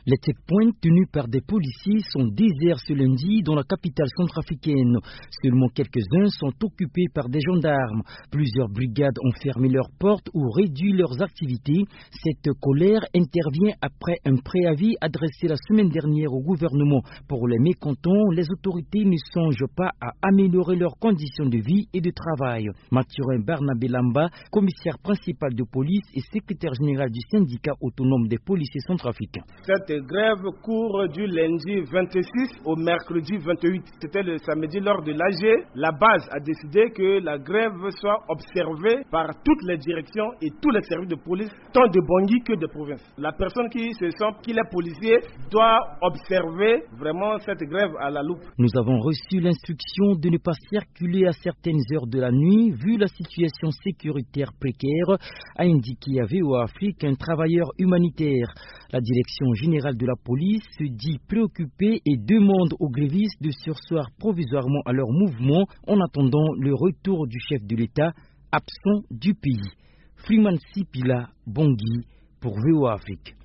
Les checkpoints tenus par des policiers sont déserts ce lundi dans la capitale centrafricaine. Seulement quelques-uns sont occupés par des gendarmes. Plusieurs brigades ont fermé leurs portes ou réduit leurs activités. Cette colère intervient après un préavis adressé la semaine dernière au gouvernement. Pour les mécontents, les autorités ne songent pas à améliorer leurs conditions de vie et de travail. Mathurin Barnabé Lamba, commissaire principal de police et secrétaire général du syndicat autonome des policiers centrafricains. Cette grève court du lundi 26 au mercredi 28. C'était le samedi lors de l'AG. La base a décidé que la grève soit observée par toutes les directions et tous les services de police, tant de Bangui que de province. La personne qui se sent qu'il est policier doit observer vraiment cette grève à la loupe. Nous avons reçu l'instruction de ne pas circuler à certaines heures de la nuit vu la situation sécuritaire précaire, a indiqué à VOA Afrique un travailleur humanitaire. La direction générale de la police se dit préoccupée et demande aux grévistes de surseoir provisoirement à leur mouvement en attendant le retour du chef de l'État absent du pays. Freeman Sipila, Bangui, pour VOA Afrique.